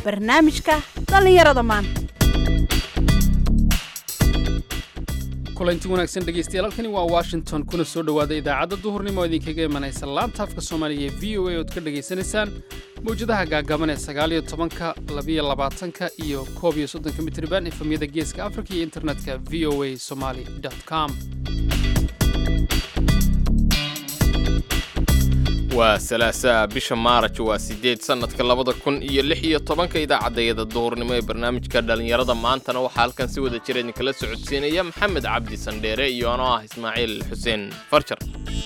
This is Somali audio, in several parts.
barnaamijka dhallinyarada maanta. kulanti wanaagsan dhegeystayaal, halkani waa Washington kuna soo dhawaada idaacadda duhurnimo idinkaga imanaysa laanta afka Soomaaliga ee VOA oo ka dhageysanaysaan mawjadaha gaagaaban ee 19, 22 iyo 31 mitirban efemyada geeska Afrika iyo internetka voasomali.com. waa salaasa bisha maaraj waa 8 sanadka 2016 idaacadayada duhurnimo ee barnaamijka dhalinyarada maantana waxaa halkan si wada jira idinkala socodsiinaya Maxamed Cabdi Sandheere iyo anoo ah Ismaaciil Xuseen Farjar.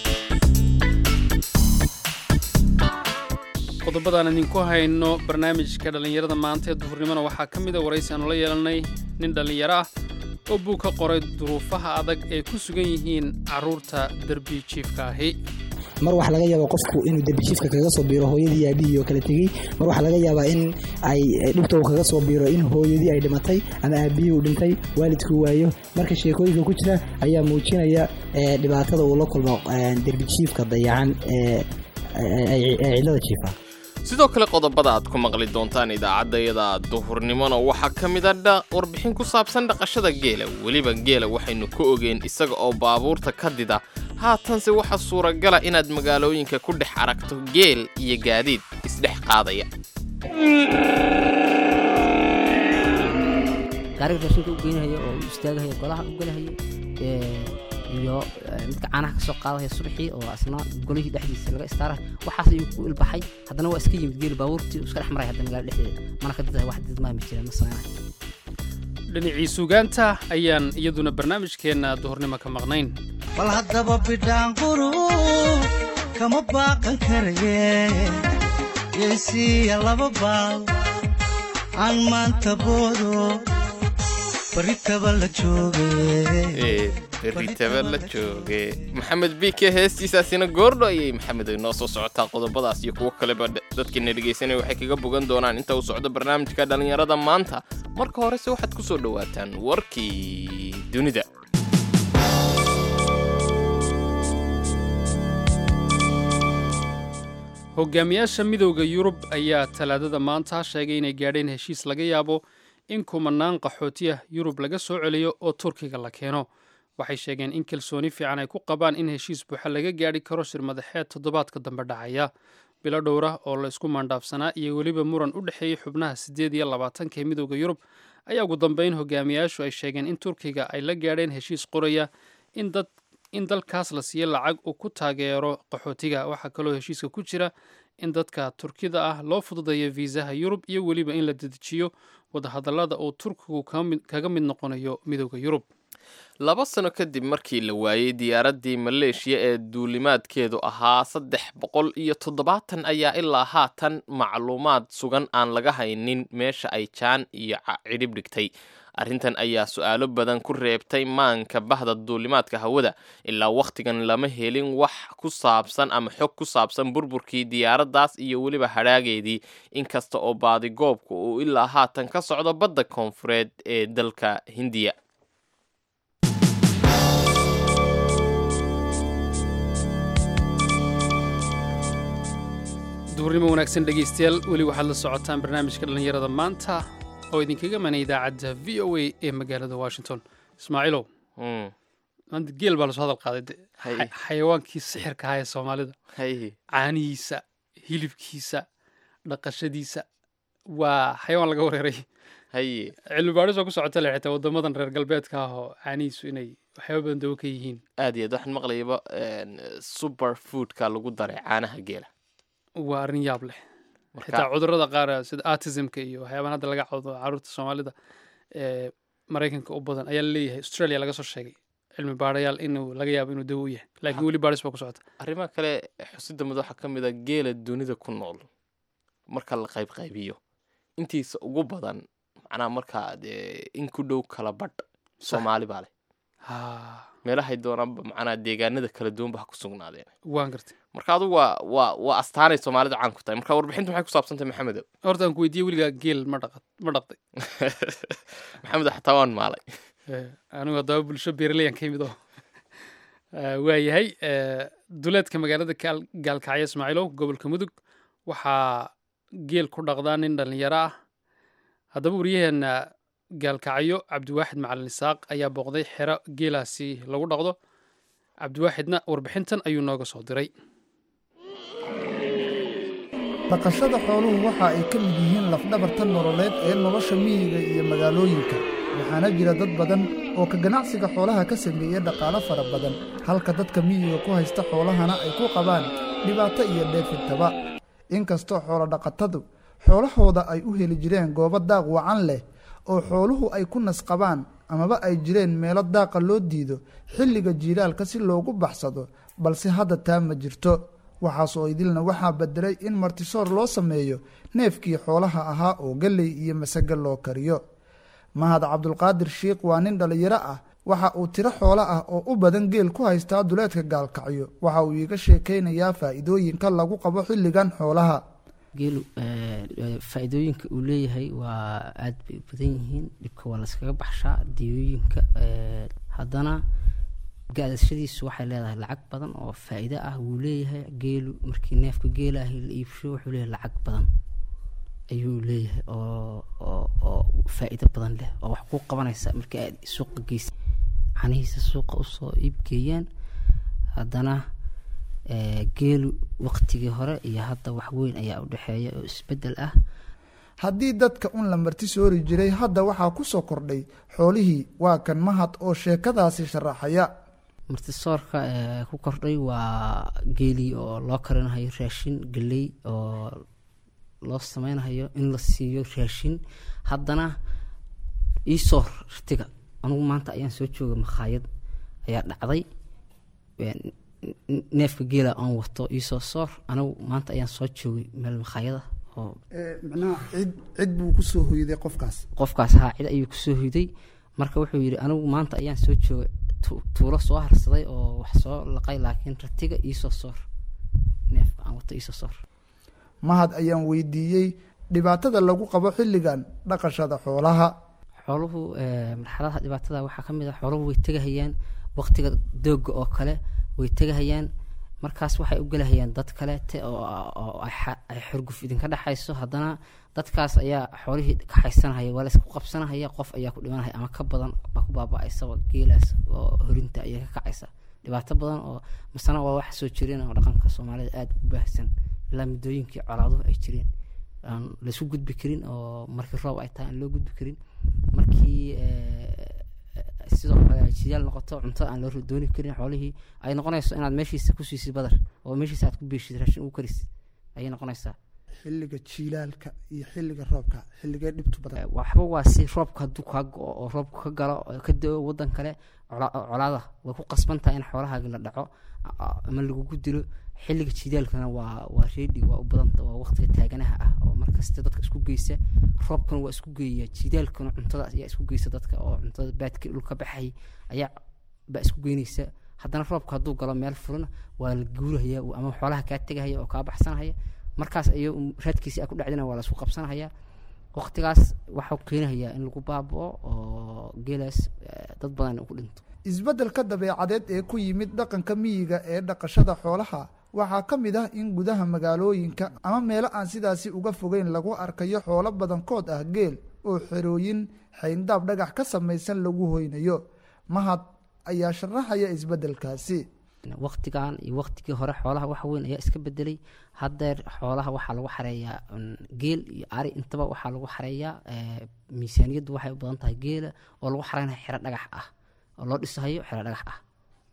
qodobadaan idinku hayno barnaamijka dhalinyarada maanta ee duhurnimona waxaa ka mid ah waraysi aan la yeelanay nin dhalinyaro ah oo buu ka qoray duruufaha adag ee ku sugan yihiin carruurta darbi jiifka ahi. mar waxa laga yaabaa qofku inuu darbijiifka kaga soo biiro hooyadii aabihii oo kala tegey, mar waxa laga yaabaa in ay dhibta uu kaga soo biiro in hooyadii ay dhimatay ama aabihii uu dhintay, waalidkuu waayo. marka sheekooyinka ku jira ayaa muujinaya dhibaatada uu la kulmo darbijiifka dayacan ee cidlada jiifa. sidoo kale qodobada aad ku maqli doontaan idaacadayada duhurnimona waxaa ka mid ah warbixin ku saabsan dhaqashada geela. weliba geela waxaynu ku ogeen isaga oo baabuurta ka dida, haatanse waxaa suuragala inaad magaalooyinka ku dhex aragto geel iyo gaadiid isdhex qaadaya. gaariga raashinka u geynaya oo istaagaya golaha u galaya iyo midka caanaha ka soo qaadaya subaxii oo asna golihii dhexdiisa laga istaara waxaas ayuu ku ilbaxay. haddana waa iska yimid geel baabuurtii iska dhex maray hadda magaalada dhexdeeda, mana ka diday wax didmaa ma jiraan ma sameynay. dhinacii suugaanta ayaan iyaduna barnaamijkeenna duhurnimo ka maqnayn. bal haddaba bidhaan quru kama baaqan karaye yeesiya laba baal aan maanta boodo baritaba la jooge maxamed biike heestiisaasina goordho ayay maxamed ay noo soo socotaa. qodobadaas iyo kuwo kaleba dadkiina dhegaysanaya waxay kaga bogan doonaan inta uu socdo barnaamijka dhalinyarada maanta. marka horese waxaad ku soo dhowaataan warkii dunida. hogaamiyaasha midowda Yurub ayaa talaadada maanta sheegay inay gaadheen heshiis laga yaabo in kumanaan qaxootiya Yurub laga soo celiyo oo Turkiga la keeno. waxay sheegeen in kalsooni fiican ay ku qabaan in heshiis buuxa laga gaadhi karo shir madaxeed toddobaadka dambe dhacaya. bilo dhowra oo la isku maandhaafsanaa iyo weliba muran u dhexeeyey xubnaha 28 ee midowda Yurub ayaa ugu dambeyn hogaamiyaashu ay sheegeen in Turkiga ay la gaadheen heshiis qoraya in dalkaas la siiyo lacag uu ku taageero qaxootiga. waxaa kaloo heshiiska ku jira in dadka Turkida ah loo fududeeyo viisaha Yurub iyo weliba in la dedejiyo wadahadallada uu Turkigu kaga mid noqonayo midowda Yurub. 2 sano kadib markii la waayey diyaaraddii Maleeshiya ee duulimaadkeedu ahaa 370 ayaa ilaa haatan macluumaad sugan aan laga haynin meesha ay jaan iyo cidhib dhigtay. arrintan ayaa su'aalo badan ku reebtay maanka bahda duulimaadka hawada. ilaa wakhtigan lama helin wax ku saabsan ama xog ku saabsan burburkii diyaaraddaas iyo weliba hadhaageedii, inkasta oo baadigoobku uu ilaa haatan ka socdo badda koonfureed ee dalka Hindiya. duhurnimo wanaagsan dhegaystayaal, weli waxaad la socotaan barnaamijka dhalinyarada maanta oo idinkaga manay idaacadda VOA ee magaalada Washington. Ismaaciilow, maanta geel baa lasoo hadal qaaday, xayawaankii sixirka ahaa ee Soomaalida. caanihiisa, hilibkiisa, dhaqashadiisa waa xayawaan laga wareeray. cilmi baadhis oo ku socota le xitaa waddamadan reer galbeedka ah oo caanihiisu inay waxyaaba badan dawo ka yihiin. aad iyo aad waxaan maqlayaba super foodka lagu daray caanaha geela. waa arrin yaab leh. xitaa cudurrada qaar sida autismka iyo waxyaabaan hadda laga cawdo carruurta Soomaalida ee Maraykanka u badan ayaa la leeyahay. Australia laga soo sheegay cilmi baadhayaal inuu laga yaabo inuu dawo u yahay, laakiin weli baadhis baa ku socota. arrimaha kale xusida mid waxaa ka mid ah geela dunida ku nool marka la qaybiyo intiisa ugu badan, macnaha markaa in ku dhow kala badh Soomaali baa leh. meelahay doonaan macnaha deegaanada kala duwan baa ku sugnaadeen. waan gartay. marka adigu waa astaanay Soomaalida caan ku tahay. marka warbixintu maxay ku saabsantahay Maxamed? horta aan ku weydiiyey weligaa geel ma dhaqday? Maxamed xataa waan maalay. anigu haddaba bulsho beeraleyaan ka yimid oo waayahay. duleedka magaalada Gaalkacyo Ismaaciilow gobolka Mudug waxaa geel ku dhaqdaa nin dhalinyaro ah haddaba wariyaheena gaalkacyo cabdiwaaxid macalin isaaq ayaa booqday xero geelaasi lagu dhaqdo cabdiwaaxidna warbixintan ayuu nooga soo diray. dhaqashada xooluhu waxa ay ka mid yihiin lafdhabarta nololeed ee nolosha miyiga iyo magaalooyinka, waxaana jira dad badan oo ka ganacsiga xoolaha ka sameeya dhaqaalo fara badan, halka dadka miyiga ku haysta xoolahana ay ku qabaan dhibaato iyo dheefintaba. inkastoo xoolo dhaqatadu xoolahooda ay u heli jireen goobo daaq wacan leh oo xooluhu ay ku nasqabaan amaba ay jireen meelo daaqa loo diido xilliga jiilaalka si loogu baxsado, balse hadda taa ma jirto. waxaasoo idilna waxaa bedelay in martisoor loo sameeyo neefkii xoolaha ahaa oo galley iyo masago loo kariyo. mahad cabdulqaadir shiikh waa nin dhallinyaro ah, waxa uu tiro xoolo ah oo u badan geel ku haystaa duleedka gaalkacyo. waxa uu iiga sheekaynayaa faa'iidooyinka lagu qabo xilligan xoolaha. geelu faa'iidooyinka uu leeyahay waa aad bay u badan yihiin. dhibka waa layskaga baxshaa diyooyinka, haddana gaadashadiisu waxay leedahay lacag badan oo faa'iido ah wuu leeyahay. geelu markii neefka geela ahi la iibsho wuxuu leeyahay lacag badan ayuu leeyahay oo faa'iido badan leh oo wax ku qabanaysa markii aad suuqa geysay canihiisa suuqa usoo iibgeeyaan. haddana geelu waqtigii hore iyo hadda wax weyn ayaa u dhexeeya oo isbeddel ah. haddii dadka un la marti soori jiray, hadda waxaa ku soo kordhay xoolihii. waa kan mahad oo sheekadaasi sharaxaya. martisoorka ku kordhay waa geelii oo loo karinahayo raashin, galley oo loo samaynahayo in la siiyo raashin. haddana iisoor rtiga anugu maanta ayaan soo joogay makhaayad ayaa dhacday, neefka geela aan wato iisoo soor. anigu maanta ayaan soo joogay meel makhaayada oo macnaha cid buu ku soo hoyday qofkaas haa cid ayuu kusoo hoyday. marka wuxuu yidhi anigu maanta ayaan soo joogay tuulo soo harsaday oo wax soo laqay, laakiin ratiga iisoo soor, neefka aan wato iisoo soor. mahad ayaan weydiiyey dhibaatada lagu qabo xilligan dhaqashada xoolaha. xooluhu marxaladaha dhibaatada waxaa ka mid ah xooluhu way tegahayaan waqtiga dooga oo kale way tegahayaan, markaas waxay u gelahayaan dad kaleete oo ay xurguf idinka dhexayso. haddana dadkaas ayaa xoolihii ka haysanahaya, waa laysku qabsanahaya, qof ayaa ku dhimanahaya ama ka badan baa ku baaba'aysaba geelaas oo horinta ayay ka kacaysa. dhibaato badan oo masana waa wax soo jireen oo dhaqanka soomaalida aada u baahsan ilaa muddooyinkii colaaduhu ay jireen aan laysku gudbi karin oo markii roob ay tahay aan loo gudbi karin. markii sidoo kale jiyaal noqoto cunto aan loo dooni karin xoolihii ay noqonayso inaad meeshiisa ku siisid badar oo meeshiisa aad ku beeshid raashin ugu karisid ayay noqonaysaa. xilliga jiilaalka iyo xilliga roobka xilligee dhibtu badan? waxba waa si roobka hadduu kaa go-o oo roobku ka galo ka da-o waddan kale colaada way ku qasbantahay in xoolahaagi la dhaco ama lagugu dilo. xilliga jidaalkana waa reedi waa u badanta waa waqtiga taaganaha ah oo markasta dadka isku geysa. roobkana waa isku geeya, jidaalkana cuntada ayaa isku geysa dadka oo cuntada baadkii dhulka baxay ayaa baa isku geynaysa. haddana roobka hadduu galo meel furan waa la guurahaya ama xoolaha kaa tegahaya oo kaa baxsanahaya, markaas ayuu raadkiisa ku dhacdina waa la isku qabsanahaya. waqtigaas waxaa keenayaa in lagu baaba'o oo geelaas dad badan ku dhinto. isbeddelka dabeecadeed ee ku yimid dhaqanka miyiga ee dhaqashada xoolaha waxaa ka mid ah in gudaha magaalooyinka ama meelo aan sidaasi uga fogeyn lagu arkayo xoolo badankood ah geel oo xerooyin xayndaab dhagax ka samaysan lagu hoynayo. mahad ayaa sharaxaya isbeddelkaasi. waqtigan iyo waqtigii hore xoolaha wax weyn ayaa iska bedelay. haddeer xoolaha waxaa lagu xareeyaa geel iyo ari intaba waxaa lagu xareeyaa miisaaniyaddu waxay u badan tahay geela oo lagu xareynayo xero dhagax ah oo loo dhisahayo xero dhagax ah.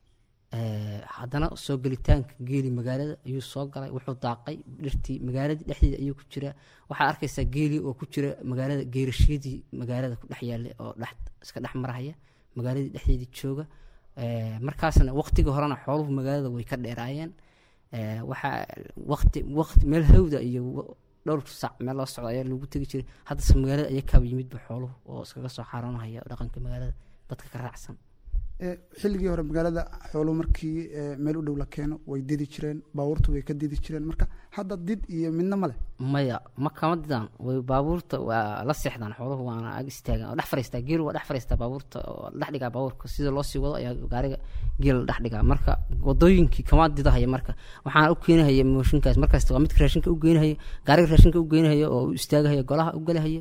haddana soo gelitaanka geeli magaalada ayuu soo galay, wuxuu daaqay dhirtii magaalada dhexdeeda ayuu ku jira. waxaad arkaysaa geeli oo ku jira magaalada geerashyadii magaalada ku dhex yaallay oo iska dhex marahaya magaaladii dhexdeedii jooga. markaasna waqtigii horena xooluhu magaalada way ka dheeraayeen. waxaa waqti meel hawda iyo dhowr sac meel loo socdo ayaa lagu tegi jiray. haddase magaalada ayaa kaaba yimidba xooluhu oo iskaga soo xaaroonahaya dhaqanka magaalada dadka ka raacsan. xilligii hore magaalada xooluhu markii meel u dhow la keeno way didi jireen, baabuurtu way ka didi jireen. marka hadda did iyo midna ma leh. maya ma kama didaan, way baabuurta waa la seexdaan xooluhu waana ag istaagaan oo dhex fariistaa. geelu waa dhex fariistaa baabuurta oo dhex dhigaa baabuurka sida loo sii wado ayaa gaariga geela dhex dhigaa. marka wadooyinkii kama didahaya. marka waxaan u keenahaya mooshinkaas markasta waa midka raashinka u geynahaya, gaariga raashinka u geynahaya oo u istaagahaya golaha u galahaya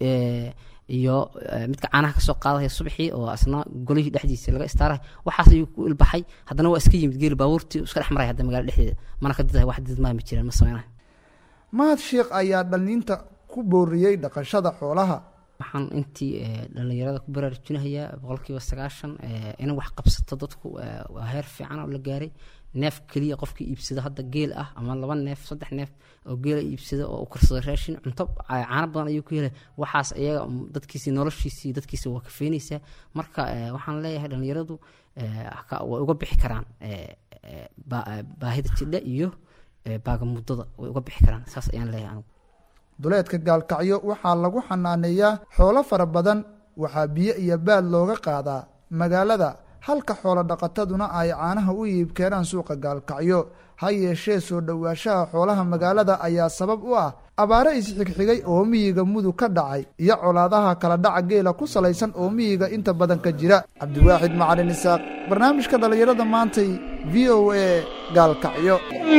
iyo midka caanaha kasoo qaadaya subaxii oo asna golihii dhexdiisa laga istaaray waxaas ayuu ku ilbaxay haddana waa iska yimid geel baabuurtii iska dhex maray hadda magaalada dhexdeeda mana ka diday wax did ma jiraan ma sameynaa mahad sheekh ayaa dhalliinta ku booriyey dhaqashada xoolaha waxaan intii dhalinyarada ku baraarujinayaa 90% in wax qabsato dadku waa heer fiican oo la gaaray neef kaliya qofkii iibsada hadda geel ah ama 2 neef 3 neef oo geel iibsada oo karsada raashin cunto caana badan ayuu ku helay waxaas ayaga dadkiisii noloshiisii dadkiisa waa ka feenaysa marka waxaan leeyahay dhalinyaradu way uga bixi karaan baahida jidha iyo baaga muddada way uga bixi karaan saas ayaan leeyahay anigu duleedka gaalkacyo waxaa lagu xanaaneeyaa xoolo fara badan waxaa biyo iyo baad looga qaadaa magaalada halka xoolo dhaqataduna ay caanaha u iib keenaan suuqa gaalkacyo ha yeeshee soo dhowaanshaha xoolaha magaalada ayaa sabab u ah abaare isxigxigay oo miyiga mudug ka dhacay iyo colaadaha kala dhaca geela ku salaysan oo miyiga inta badan ka jira cabdiwaaxid macalin isaaq barnaamijka dhallinyarada maantay v o a gaalkacyo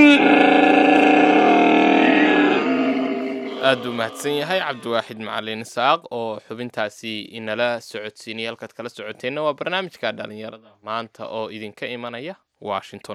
aad u mahadsan yahay cabdiwaaxid macalin isaaq oo xubintaasi inala socodsiinaya halkaad kala socoteenna waa barnaamijka dhalinyarada maanta oo idinka imanaya Washington.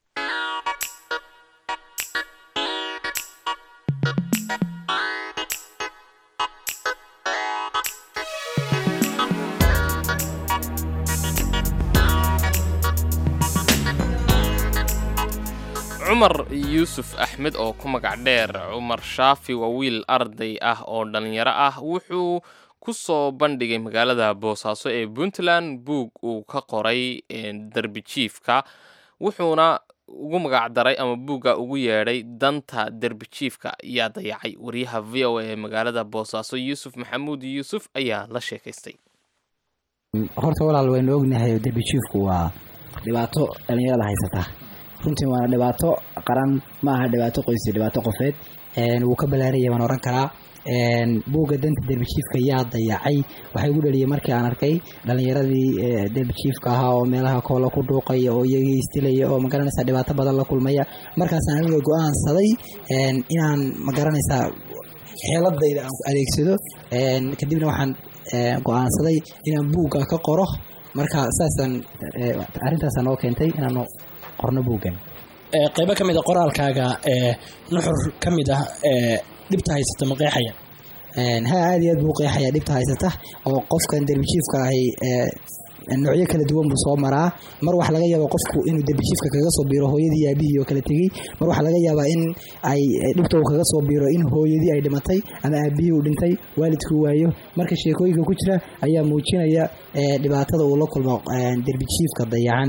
cumar yuusuf axmed oo ku magac dheer cumar shaafi waa wiil arday ah oo dhalinyaro ah wuxuu ku soo bandhigay magaalada boosaaso ee puntland buug uu ka qoray derbi jiifka wuxuuna ugu magac daray ama buugga ugu yeedhay danta derbi jiifka yaa dayacay wariyaha v o a ee magaalada boosaaso yuusuf maxamuud yuusuf ayaa la sheekaystay horta walaal waynu ognahay derbi jiifku waa dhibaato dhalinyarada haysata runtii waa dhibaato qaran ma aha dhibaato qoys dhibaato qofeed wuu ka balaariyay waan oran karaa buugga danta derbi jiifka yaa dayacay waxay ugu dhaliyay markii aan arkay dhalinyaradii derbi jiifka ahaa oo meelaha koola ku dhuuqaya oo iyagii istilaya oo magaranaysaa dhibaato badan la kulmaya markaasaan aniga go-aansaday inaan magaranaysaa xeeladayda aan adeegsado kadibna waxaan go-aansaday inaan buugga ka qoro marka saasaan arrintaasaan oo keentay inaan qorno buuggan qaybo ka mid ah qoraalkaaga nuxur ka mid ah dhibta haysata ma qeexaya ha aad iyo aad buu qeexaya dhibta haysata oo qofkan derbi jiifka ahi noocyo kala duwan buu soo maraa mar waxa laga yaabaa qofku inuu derbi jiifka kaga soo biiro hooyadii aabihii oo kala tegey mar waxa laga yaabaa in ay dhibta uu kaga soo biiro in hooyadii ay dhimatay ama aabihii uu dhintay waalidkuu waayo marka sheekooyinka ku jira ayaa muujinaya dhibaatada uu la kulmo derbi jiifka dayacan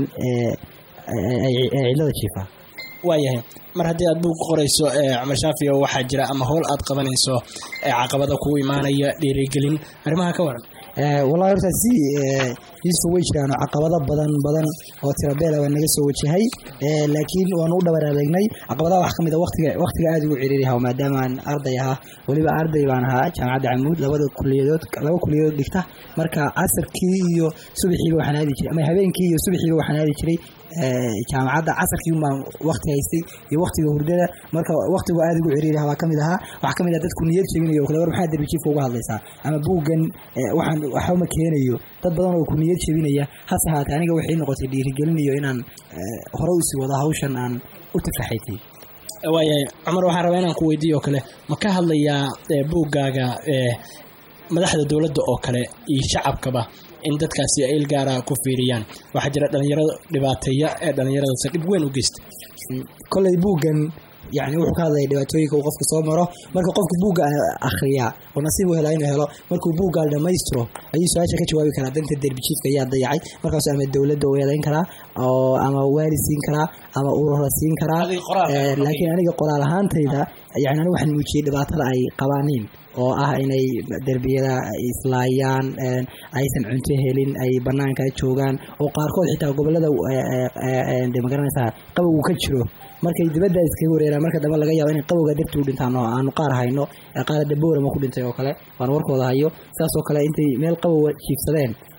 cidlada jiifa waayahay mar haddii aad buug qorayso cumar shaafi oo waxaa jira ama howl aad qabanayso caqabada kugu imaanaya dhiirigelin arrimaha ka waran wallahi horta si isu way jiraan caqabado badan oo tirabeela waa naga soo wajahay laakiin waan u dhabar adeegnay caqabadaha wax kamid ah waqtiga aad ugu ciriiriyahay maadaama aan arday ahaa waliba arday baan ahaa jaamacadda Camuud laba kuliyadood dhigta marka casarkii iyo subaxiiba waxaan aadi jiray ama habeenkii iyo subaxiiba waxaan aadi jiray jaamacadda casarkii baan waqti haystay iyo waqtiga hurdada marka waqtigu aad ugu ciriiriyahay waa kamid ah wax kamid ah dadku niyad sheeganayo oo kale war maxaa derbi jiifka uga hadlaysaa ama buuggan waxaan waxa ma keenayo dad badan oo ku niyad sheeginaya hase haatee aniga waxay noqotay dhiirigelinayo inaan hore u sii wado hawshan aan u tafaxaytay waayahay cumar waxaan rabaa inaan ku weydiiyo kale ma ka hadlayaa buuggaaga madaxda dowladda oo kale iyo shacabkaba in dadkaasi ay gaara ku fiiriyaan waxa jira dhalinyarada dhibaateeya ee dhalinyarada dib weyn u geystay kolay buuggan يعني wuxuu ka hadlay dhibaatooyinka uu qofku soo maro marka qofku buuga akhriya oo nasiib u helo inuu helo markuu buuga dhameystiro ayuu su'aasha ka jawaabi karaa danta derbi jiifka ayaa dayacay markaas ama dawladda uu yeelan karaa oo ama waalid siin karaa ama urur siin karaa laakiin aniga qoraal ahaantayda yani aniga waxaan muujiyay dhibaatada ay qabaaniin oo ah inay derbiyada islaayaan aysan cunto helin ay banaanka joogaan oo qaarkood xitaa gobolada magaranaysaa qabowgu ka jiro markay dibadda iskaga wareeraan marka dambe laga yaabo in qabowga dartii u dhintaan oo aanu qaar hayno qaar daboora ma ku dhintay oo kale waan warkooda hayo saas oo kale intay meel qabow jiifsadeen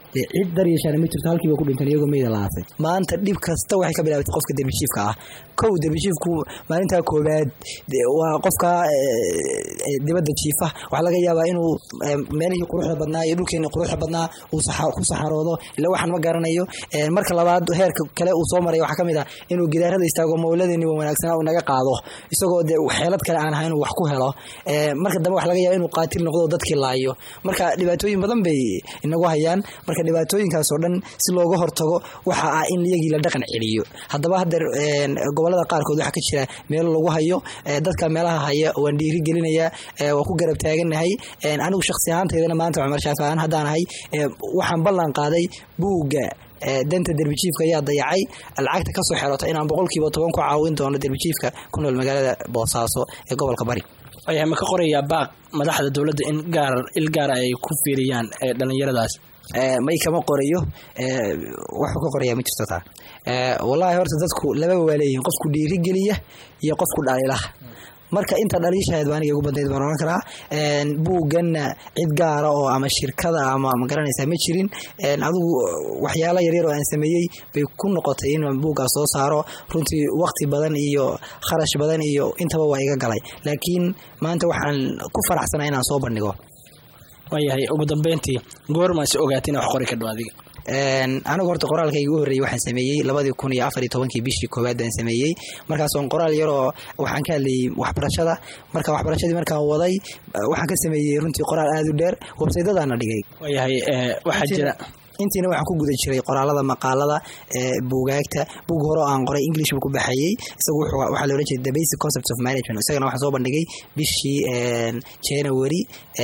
cid daryeeshaana ma jirto halkiiba ku dhinteen iyagoo meyd la aasay maanta dhib kasta waxay ka bilaabatay qofka derbijiifka ah kow derbijiifku maalinta koobaad waa qofka dibadda jiifa waxa laga yaabaa inuu meelihii quruxda badnaa iyo dhulkeena quruxda badnaa uu ku saxaroodo ilaa waxaan ma garanayo marka labaad heerka kale uu soo maray waxa kamid ah inuu gidaarada istaago mawladeeni wanaagsan uu naga qaado isagoo xeelad kale aan ahayn wax ku helo marka dambe waxa laga yaabaa inuu qaatil noqdo dadkii laayo marka dhibaatooyin badan bay inagu hayaan marka dhibaatooyinkaas oo dhan si looga hortago waxa ah in iyagii la dhaqan celiyo haddaba hadda gobolada qaarkood waxa ka jira meel lagu hayo dadka meelaha haya waan dhiiri gelinayaa waa ku garab taaganahay anigu shakhsi ahaanteedana maanta Cumar Shaafaan haddaan ahay waxaan ballan qaaday buugga danta derbijiifka ayaa dayacay lacagta ka soo xeroota inaan 10% ku caawin doono derbijiifka ku nool magaalada Boosaaso ee gobolka Bari ma ka qorayaa baaq madaxda dawladda in il gaar ay ku fiiriyaan dhalinyaradaas may kama qorayo wuxuu ka qorayaa ma jirto taa wallahi horta dadku laba waaleeyeen qofku dhiiri geliya iyo qofku dhaliilaha marka inta dhaliishaad baan igu bandeed baan oran karaa buugana cid gaar ah oo ama shirkada ama ma garanaysaa ma jirin adigu waxyaalo yar yar oo aan sameeyay bay ku noqotay in buuga soo saaro runtii waqti badan iyo kharash badan iyo intaba waa iga galay laakiin maanta waxaan ku faraxsanahay inaan soo bandhigo wayahay ugu dambeyntii goorma si ogaatin wax qori ka dhawaadiga anigu horta qoraalkayga ugu horreeyay waxaan sameeyay 2014 bishii koowaad aan sameeyay markaas oo qoraal yar oo waxaan ka hadlayay waxbarashada waxbarashadii markaan waday waxaan ka sameeyay runtii qoraal aad u dheer website-dana dhigay wayahay waxa jira intiina waxaan ku guda jiray qoraalada maqaalada buugaagta buug hore aan qoray English ku baxayay isagu waxa la oran jiray The Basic Concepts of Management isagana waxaan soo bandhigay bishii January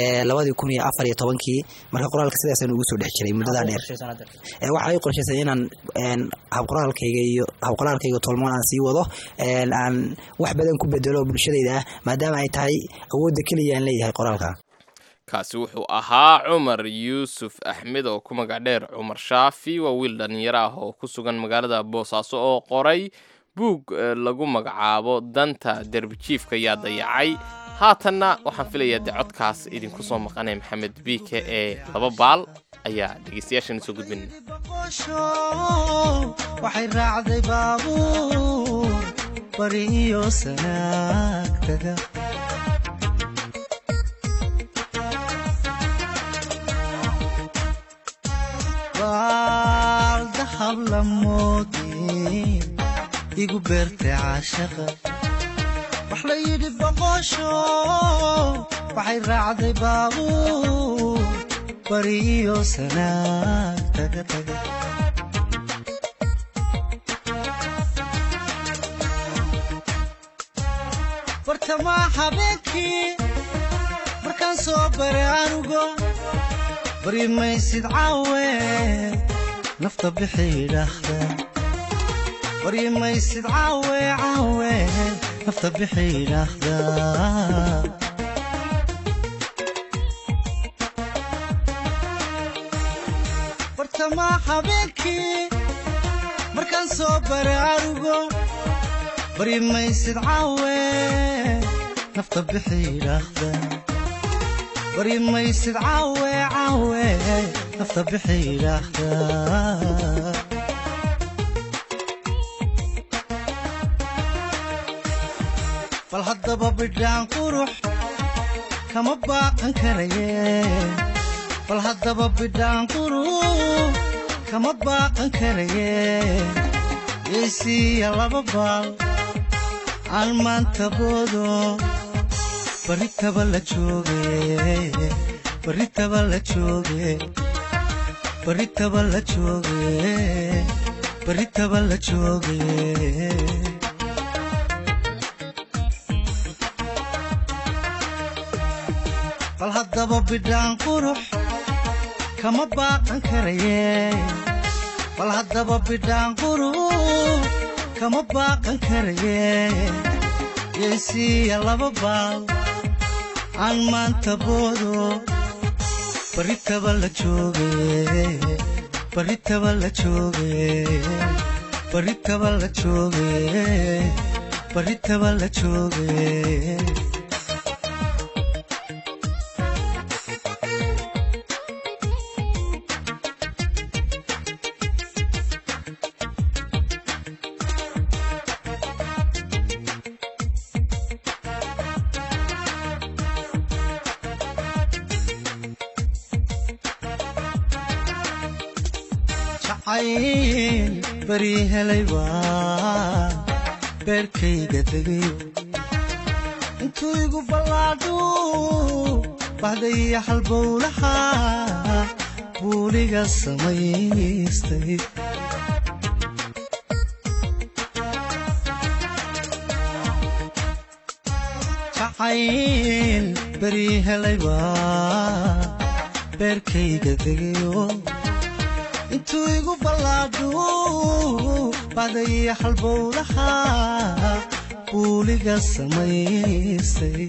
2014 marka qoraalka sidaas aan ugu soo dhex jiray muddada dheer waxa ay qorshaysan inaan hab qoraalkayga tolmoon aan sii wado aan wax badan ku bedelo bulshadayda maadaama ay tahay awoodda kaliya aan leeyahay qoraalka kaasi wuxuu ahaa Cumar Yuusuf Axmed oo ku magac dheer Cumar Shaafi waa wiil dhalinyaro ah oo ku sugan magaalada Boosaaso oo qoray buug lagu magacaabo danta derbijiifka yaa dayacay haatanna waxaan filayaa codkaas idinku soo maqanay Maxamed Biike ee laba baal ayaa dhageystayaashan soo gudbin waxay raacday baabuur bariyo sanaagtaga dahab la moodey igu beertay caashaqa wax la yidhi boqosho waxay raacday baabuur bariyo sanaag taga bartamaa habeenkii markaan soo baray anugo bari maysid caawe nafta bixi dhakhda bari maysid caawe nafta bixi dhakhda bartamaa habeenkii markaan soo baray arugo bari maysid caawe nafta bixi dhakhda bari maysid caawe nafta bixi dhakhda bal haddaba bidhaan qurux kama baaqan karaye bal haddaba bidhaan qurux kama baaqan karaye yeesiya laba baal aan maanta boodo baritaba la jooge baritaba la jooge baritaba la jooge baritaba la jooge bal haddaba bidhaan qurux kama baaqan karaye bal haddaba bidhaan qurux kama baaqan karaye yeesiya laba baal aan maanta boodo baritaba la jooge baritaba la jooge baritaba la jooge baritaba la jooge jacayl bari helay waa beerkayga tegay intuu igu ballaadho baxdaya halbowlaha buuliga samaystay jacayl bari helay waa beerkayga tegayo intuu igu ballaadho baxdaya halbowlaha buuliga samaystay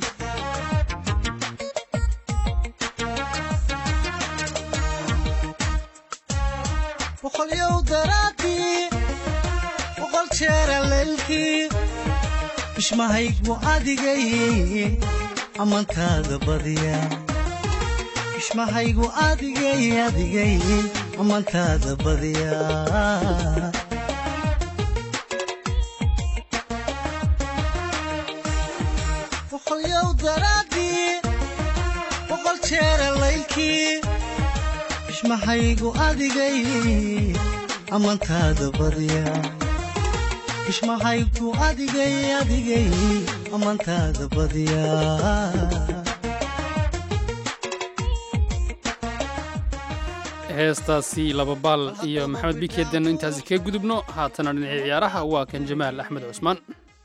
boqol yow daraadii boqol jeera leylkii bishmahaygu adigay amantaada badiya bishmahaygu adigay amantaada badiya boqol yow daraadii boqol jeera leylkii bishmahaygu adigay amantaada badiya bishmahaygu adigay amantaada badiya heestaasi lababaal iyo maxamed bikeedan intaasi kaga gudubno haatana dhinacii ciyaaraha waa kan jamaal axmed cusmaan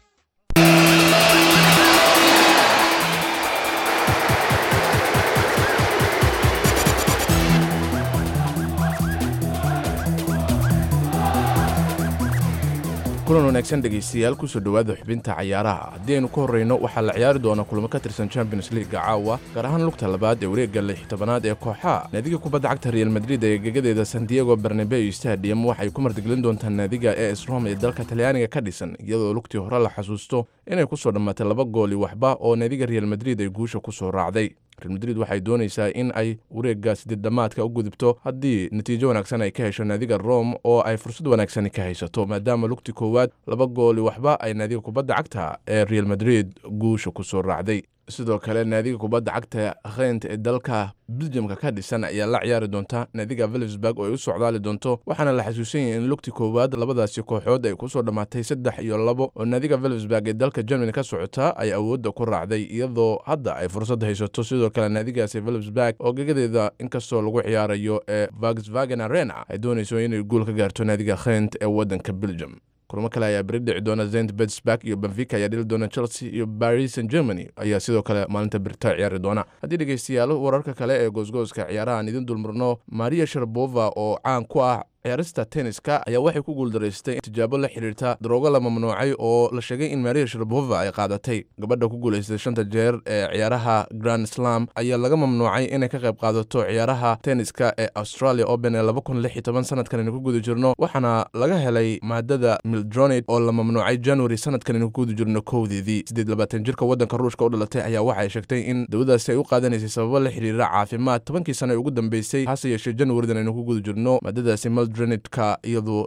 kulan wanaagsan dhegaystayaal kusoo dhowaada xubinta cayaaraha haddii aynu ka horrayno waxaa la ciyaari doona kulamo ka tirsan champions leaga caawa gaar ahaan lugta labaad ee wareegga 16aad ee kooxaha naadiga kubadda cagta real madrid ee gegadeeda san diego bernabeu stadium waxay ku martigelin doontaa naadiga es rome ee dalka talyaaniga ka dhisan iyadoo lugtii hore la xasuusto inay ku soo dhammaatay 2 gool iyo waxba oo naadiga real madrid ay guusha ku soo raacday real madrid waxay doonaysaa in ay wareegga siddeed dhammaadka u gudubto haddii natiijo wanaagsan ay ka hesho naadiga rome oo ay fursad wanaagsan ka haysato maadaama lugtii koowaad 2 gool iyo waxba ay naadiga kubadda cagta ee real madrid guusha ku soo raacday sidoo kale naadiga kubadda cagta Gent ee dalka Belgiumka ka dhisan ayaa la ciyaari doonta naadiga Wolfsburg oo ay u socdaali doonto waxaana la xasuusan yahay in lugtii koowaad labadaasi kooxood ay ku soo dhamaatay 3-2 oo naadiga Wolfsburg ee dalka Germany ka socota ay awoodda ku raacday iyadoo hadda ay fursad haysato sidoo kale naadigaasi Wolfsburg oo gegadeeda inkastoo lagu ciyaarayo ee Volkswagen Arena ay doonayso inay gool ka gaarto naadiga Gent ee wadanka Belgium kulamo kale ayaa beri dhici doona Zenit Petersburg iyo Benfica ayaa dhili doona Chelsea iyo Paris Saint-Germain ayaa sidoo kale maalinta birta ciyaari doona haddii dhegeystayaal wararka kale ee goosgooska ciyaaraha idin dulmarno Maria Sharapova oo caan ku ah ciyaarista tenniska ayaa waxay ku guuldareystay tijaabo la xiriirta daroogo la mamnuucay oo la sheegay in Maria Sharapova ay qaadatay gabadha ku guuleystay 5 jeer ee ciyaaraha Grand Slam ayaa laga mamnuucay inay ka qayb qaadato ciyaaraha tenniska ee Australia Open ee 2016 sanadkan ku guda jirno waxaana laga helay maadada mildronate oo la mamnuucay January sanadkan ku guda jirno kowdeedii 28 jirka wadanka Ruushka u dhalatay ayaa waxay sheegtay in dawladdaasi ay u qaadanaysay sababo la xiriira caafimaad 10 sano ugu dambeysay hase yeeshee January-dan ku guda jirno maadadaasi Drenit-ka iyadoo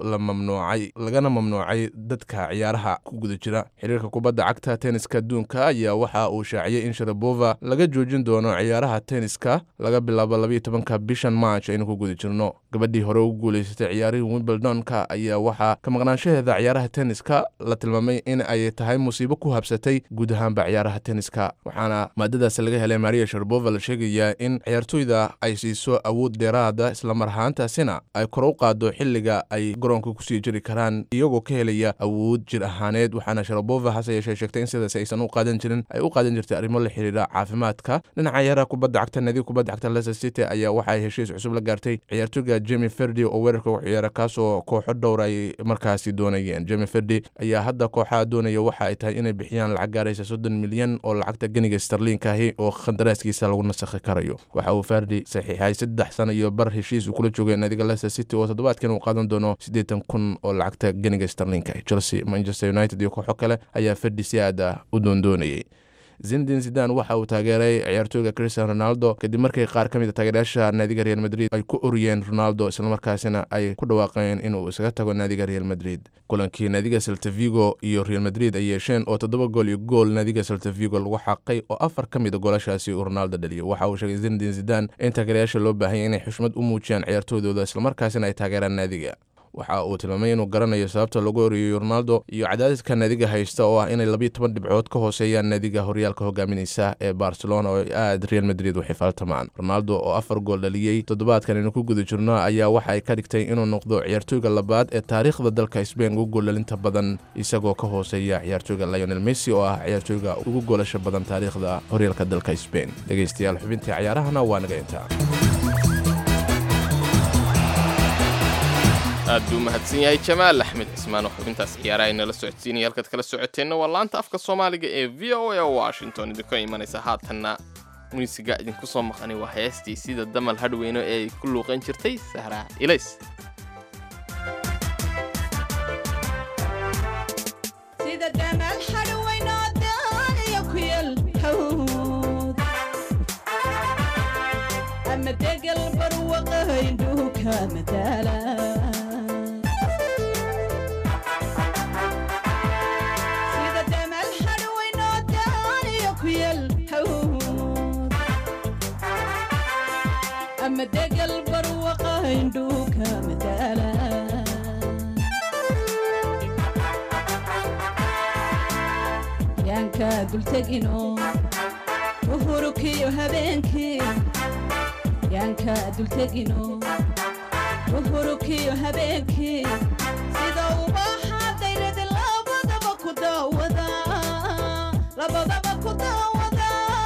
lagana mamnuucay dadka ciyaaraha ku guda jira xiriirka kubadda cagta tenniska adduunka ayaa waxa uu shaaciyay in Sharapova laga joojin doono ciyaaraha tenniska laga bilaabo 12 bishan March aynu ku guda jirno gabadhii hore u guuleysatay ciyaarihii Wimbledon-ka ayaa waxa ka maqnaanshaheeda ciyaaraha tenniska la tilmaamay in ay tahay musiibo ku habsatay guud ahaanba ciyaaraha tenniska waxaana maadadaas laga helay Maria Sharapova la sheegayaa in ciyaartoyda ay siiso awood dheeraada isla mar ahaantaasina ay kor u qaado xilliga ay garoonka ku sii jiri karaan iyagoo ka helaya awood jir ahaaneed waxaana Sharapova hase yeeshee sheegtay in sidaas aysan u qaadan jirin ay u qaadan jirtay arrimo la xiriira caafimaadka dhinaca ciyaaraha kubadda cagta naadiga kubadda cagta Leicester City ayaa waxay heshiis cusub la gaartay ciyaartoyga Jamie Vardy oo weerarka u ciyaara kaasoo kooxo dhowr ay markaasi doonayeen Jamie Vardy ayaa hadda kooxaha doonaya waxa ay tahay inay bixiyaan lacag gaaraysa 30 milyan oo lacagta ganiga sterling ahi oo qandaraaskiisa lagu nasakhi karayo waxa uu Vardy saxiixay 3 sano iyo bar heshiis uu kula joogay naadiga Leicester City oo toddobaadkan uu qaadan doono 80,000 oo lacagta ganiga sterling Chelsea Manchester United iyo kooxo kale ayaa Vardy si aad u doondoonayay Zinedine Zidane waxa uu taageeray ciyaartoyga Cristiano Ronaldo kadib markii qaar ka mid ah taageerayaasha naadiga Real Madrid ay ku oriyeen Ronaldo isla markaasina ay ku dhawaaqeen inuu isaga tago naadiga Real Madrid kulankii naadiga Celta Vigo iyo Real Madrid ay yeesheen oo 7 gool iyo gool naadiga Celta Vigo lagu xaqay oo 4 ka mid ah goolashaasi uu Ronaldo dhaliyay waxa uu sheegay Zinedine Zidane in taageerayaasha loo baahan yahay inay xushmad u muujiyaan ciyaartoydooda isla markaasina ay taageeraan naadiga waxa uu tilmaamay inuu garanayo sababta lagu horeeyey Ronaldo iyo cadaadiska naadiga haysta oo ah inay 12 dhibcood ka hooseeyaan naadiga horyaalka hogaaminaysa ee Barcelona oo aad Real Madrid u xifaaltamaan. Ronaldo oo 4 gool dhaliyay toddobaadkan inuu ku guda jirno ayaa waxa ay ka dhigtay inuu noqdo ciyaartooyga labaad ee taariikhda dalka Spain ugu gool dhalinta badan isagoo ka hooseeya ciyaartooyga Lionel Messi oo ah ciyaartooyga ugu goolasha badan taariikhda horyaalka dalka Spain. Dhageystayaal xubintii ciyaarahana waa naga intaa. aad buu mahadsan yahay Jamaal Axmed Cismaan oo xubintaas ciyaaraha inala socodsiinaya halkaad kala socoteenna waa laanta afka Soomaaliga ee VOA Washington idinka imanaysa haatanna muusiga idinku soo maqani waa heestii sida damal hadweyno ee ku luuqan jirtay Sahra Ilays. sida damal hadweyno daaniyo ku yal hawd ama degal barwaaqo indhuhu ka madala أما دقل بروقة هندوك مدالا يانكا دلتقينو وهروكي وهبينكي يانكا دلتقينو وهروكي وهبينكي سيدا وباحا دايرد لابدا بكو داودا لابدا بكو داودا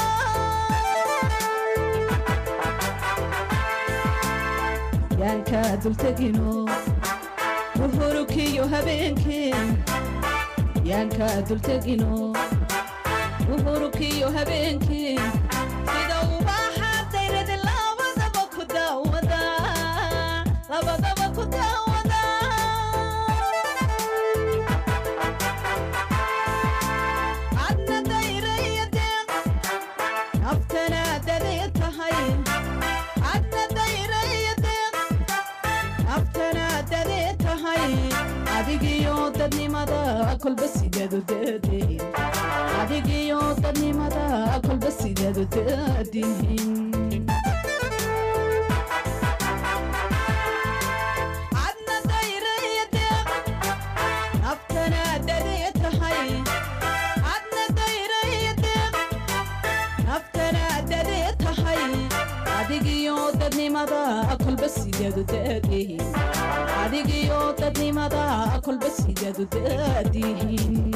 يانكا دلتقينو وهروكي وهبينكي يانكا دلتقينو وهروكي وهبينكي سيدا وباحا دايرد لابدا بكو داودا لابدا بكو داودا عدنا دايرة يدين نفتنا دليتهاي عدنا دايرة أفتنا دليتهاي عديقيو ددني مدى أكل بس يدادو دادين عديقيو ددني مدى أكل بس يدادو دادين عدنا دايرة يدين أفتنا دليتهاي عدنا دايرة يدين أفتنا دليتهاي عديقيو ددني مدى أكل بس يدادو دادين عديقيو ددني مدى أكل بس يدادو دادين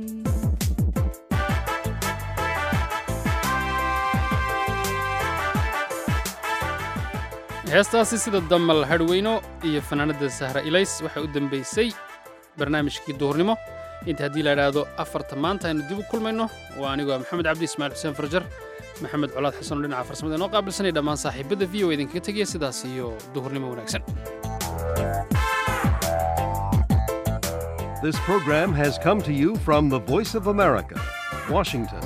heestaasi sida damal hadweyno iyo fanaanada Sahra Ilays waxay u dambeysay barnaamijkii duhurnimo inta haddii la yidhaahdo afarta maanta aynu dib u kulmayno waa anigoo Maxamed Cabdi Ismaaciil Xuseen Farjar maxamed colaad xasan oo dhinaca farsamada inoo qaabilsanay dhammaan saaxiibada VOA idinkaga tegaya sidaas iyo duhurnimo wanaagsan. This program has come to you from the Voice of America, Washington.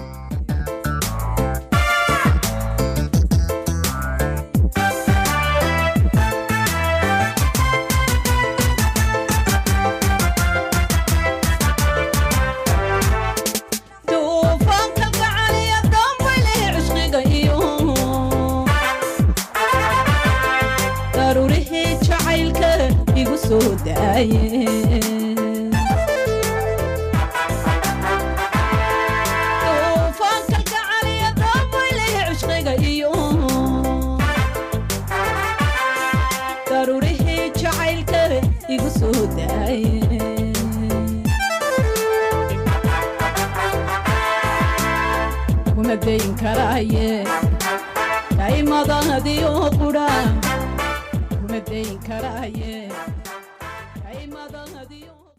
dayn karaaye daymadahadiyo qudha kuma dayn karaaye daymadahadiyo